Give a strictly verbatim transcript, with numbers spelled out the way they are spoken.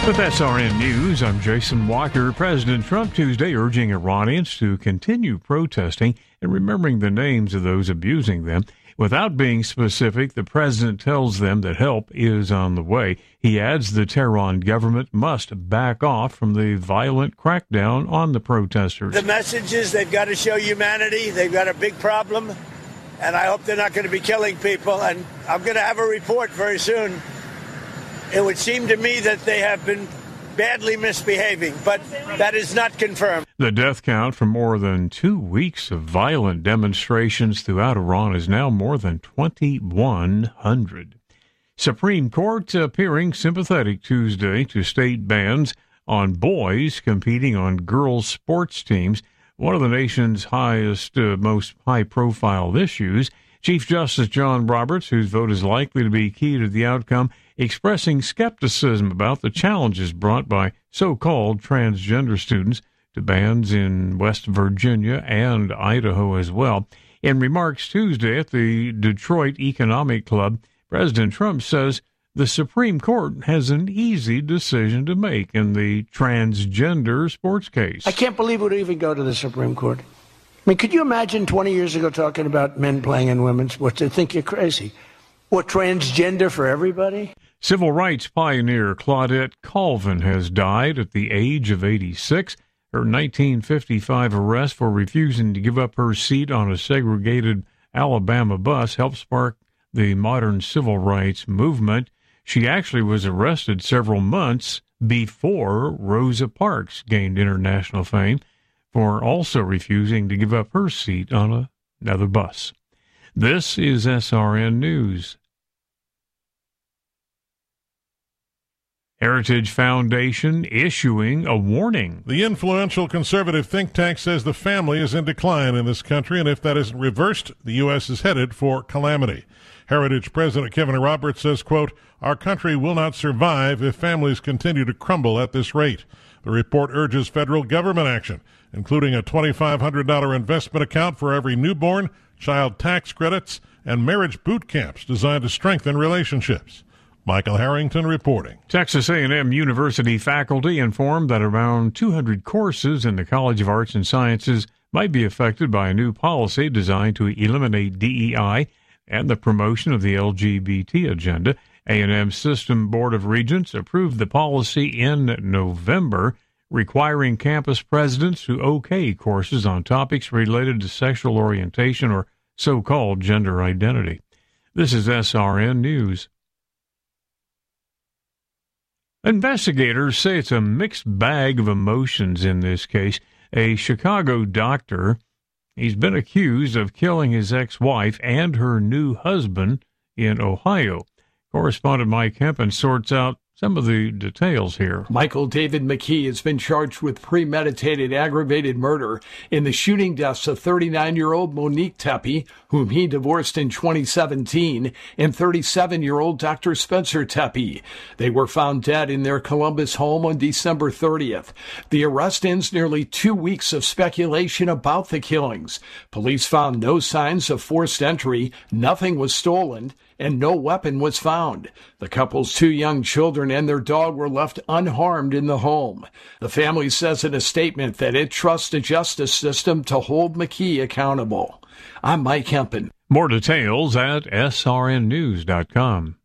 With S R N News, I'm Jason Walker. President Trump Tuesday urging Iranians to continue protesting and remembering the names of those abusing them. Without being specific, the president tells them that help is on the way. He adds the Tehran government must back off from the violent crackdown on the protesters. The message is they've got to show humanity. They've got a big problem, and I hope they're not going to be killing people. And I'm going to have a report very soon. It would seem to me that they have been badly misbehaving, but that is not confirmed. The death count from more than two weeks of violent demonstrations throughout Iran is now more than twenty-one hundred. Supreme Court appearing sympathetic Tuesday to state bans on boys competing on girls' sports teams, one of the nation's highest, uh, most high-profile issues. Chief Justice John Roberts, whose vote is likely to be key to the outcome, expressing skepticism about the challenges brought by so-called transgender students to bans in West Virginia and Idaho as well. In remarks Tuesday at the Detroit Economic Club, President Trump says the Supreme Court has an easy decision to make in the transgender sports case. I can't believe it would even go to the Supreme Court. I mean, could you imagine twenty years ago talking about men playing in women's sports? They think you're crazy. What, transgender for everybody? Civil rights pioneer Claudette Colvin has died at the age of eighty-six. Her nineteen fifty-five arrest for refusing to give up her seat on a segregated Alabama bus helped spark the modern civil rights movement. She actually was arrested several months before Rosa Parks gained international fame for also refusing to give up her seat on a, another bus. This is S R N News. Heritage Foundation issuing a warning. The influential conservative think tank says the family is in decline in this country, and if that isn't reversed, the U S is headed for calamity. Heritage President Kevin Roberts says, quote, "Our country will not survive if families continue to crumble at this rate." The report urges federal government action, including a twenty-five hundred dollars investment account for every newborn, child tax credits, and marriage boot camps designed to strengthen relationships. Michael Harrington reporting. Texas A and M University faculty informed that around two hundred courses in the College of Arts and Sciences might be affected by a new policy designed to eliminate D E I and the promotion of the L G B T agenda. A and M System Board of Regents approved the policy in November, requiring campus presidents to okay courses on topics related to sexual orientation or so-called gender identity. This is S R N News. Investigators say it's a mixed bag of emotions in this case. A Chicago doctor, he's been accused of killing his ex-wife and her new husband in Ohio. Correspondent Mike Hempen sorts out some of the details here. Michael David McKee has been charged with premeditated aggravated murder in the shooting deaths of thirty-nine-year-old Monique Tepe, whom he divorced in twenty seventeen, and thirty-seven-year-old Doctor Spencer Tepe. They were found dead in their Columbus home on December thirtieth. The arrest ends nearly two weeks of speculation about the killings. Police found no signs of forced entry, nothing was stolen, and no weapon was found. The couple's two young children and their dog were left unharmed in the home. The family says in a statement that it trusts the justice system to hold McKee accountable. I'm Mike Hempen. More details at S R N news dot com.